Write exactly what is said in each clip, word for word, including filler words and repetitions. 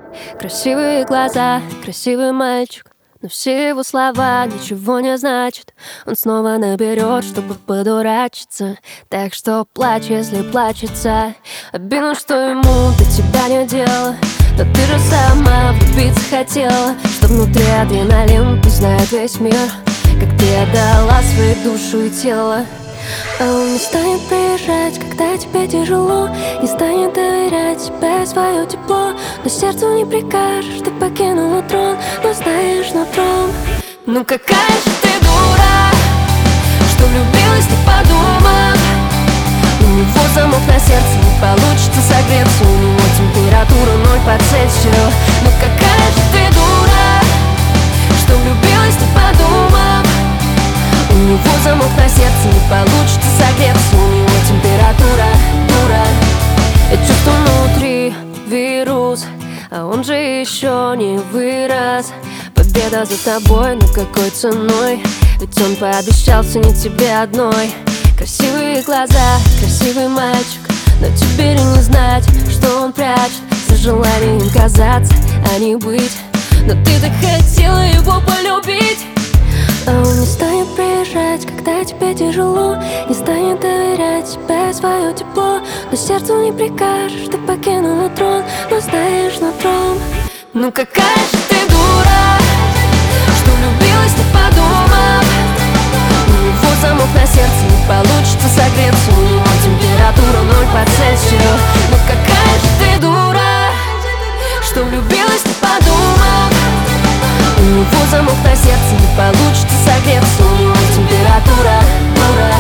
Красивые глаза, красивый мальчик, но все его слова ничего не значат. Он снова наберет, чтобы подурачиться, так что плачь, если плачется. Обидно, что ему до тебя не дело, но ты же сама влюбиться хотела, что внутри адреналин, пусть знает весь мир, как ты отдала свою душу и тело. А он не станет приезжать, когда тебе тяжело, не станет доверять тебе свое тепло, но сердцу не прикажешь, ты покинула трон, но знаешь нутром. Ну какая же ты дура, что влюбилась, не подумав. У него замок на сердце, не получится согреться, у него температура ноль по Цельсию. Ну какая же ты дура, что влюбилась, не подумав. У него замок на сердце, не получится согреться, у него температура, дура. Я чувствую внутри вирус, а он же еще не вырос. Победа за тобой, но какой ценой? Ведь он пообещал ценить тебе одной. Красивые глаза, красивый мальчик, но теперь и не знать, что он прячет за желанием казаться, а не быть. Но ты так хотела его полюбить. А он не станет приезжать, когда тебе тяжело, не станет доверять тебе свое тепло, но сердцу не прикажешь, ты покинула трон, но знаешь нутром. Ну какая же ты дура, что влюбилась, не подумав. У него замок на сердце, не получится согреться, у него температура ноль по Цельсию. Ну какая же ты дура, что влюбилась, не подумав. У него замок на сердце, не получится согреться, у него температура, дура.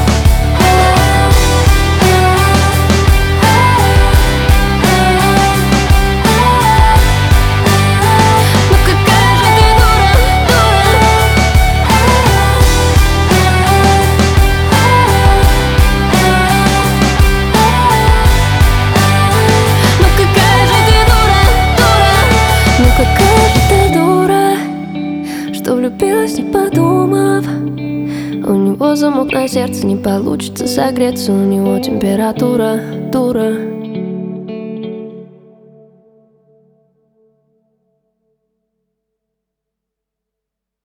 Ну какая же ты дура, дура. Ну какая же ты дура, дура. Ну какая же ты дура, что влюбилась, не подумав. У него замок на сердце, не получится согреться, у него температура, дура.